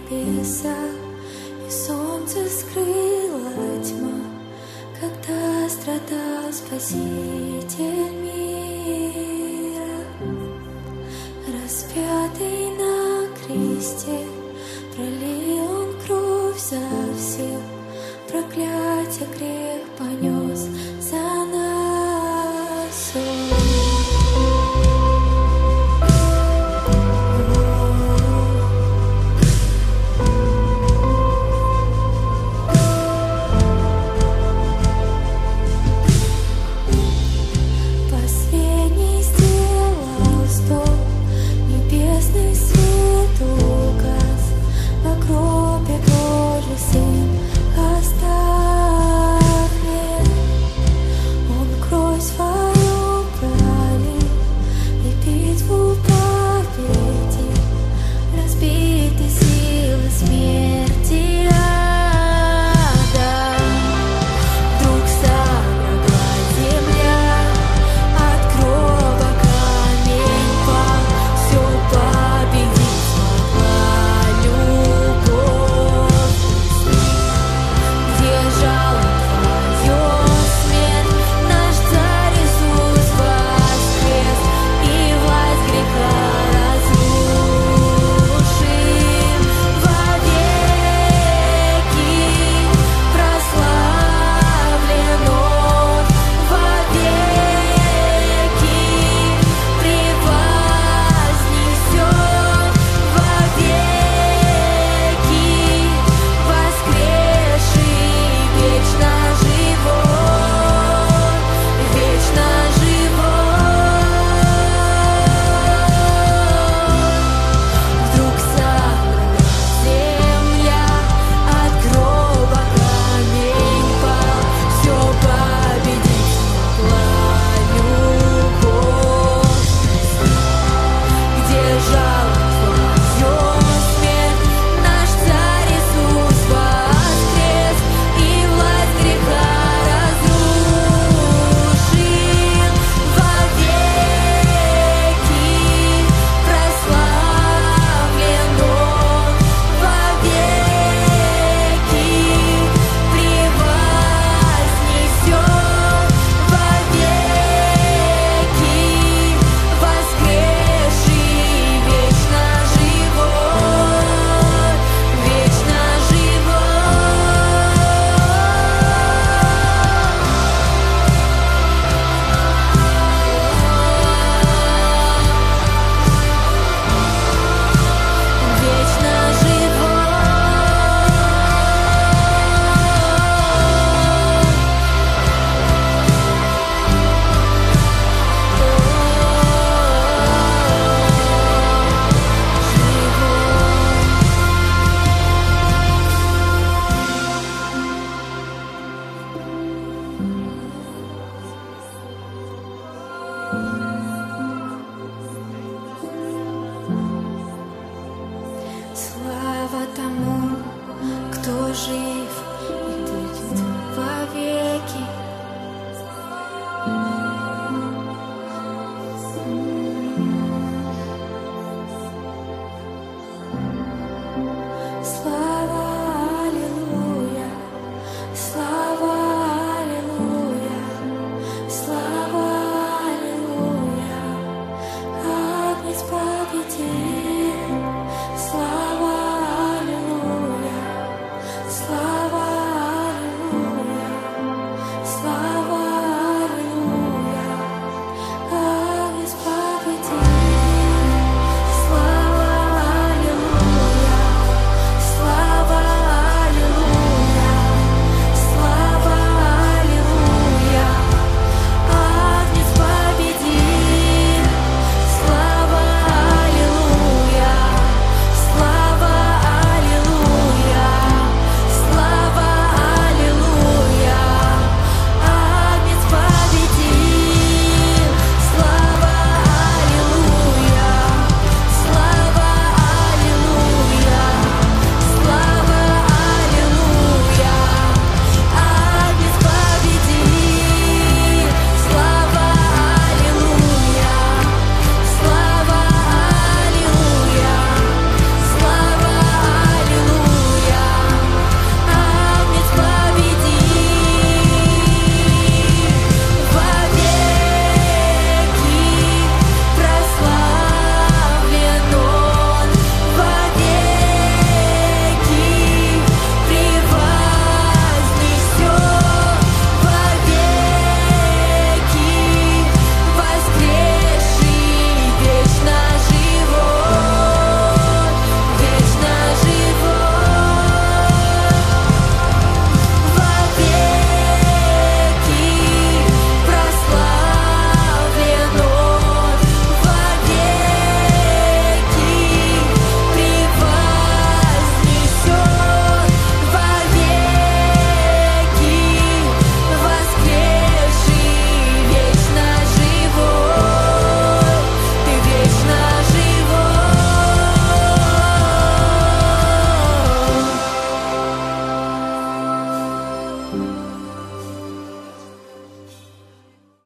небеса, и солнце скрыла тьма, когда страдал Спаситель мира. Распятый на кресте, пролил Он кровь за всех, проклятие грех понес за нас. Последний сделал стол, небесный свет угас, в гробе Божий Сын оставлен. Он кровь свою пролил и битву победил, разбиты силы смерти ада. Вдруг содрогла земля, от гроба камень пал, все победить смогла любовь. Где жало твое, смерть, наш Царь Иисус воскрес, и власть греха разрушил вовеки. Прославлен Он вовеки, превознесен вовеки, воскресший, вечно живой, вечно живой. Вдруг содрогнулась земля, от гроба камень пал, все победить смогла любовь. Где жало твое, смерть, наш Царь Иисус воскрес, и власть греха разрушил вовеки. Прославлен Он вовеки, превознесен вовеки, воскресший, вечно живой, вечно слава тому, кто жив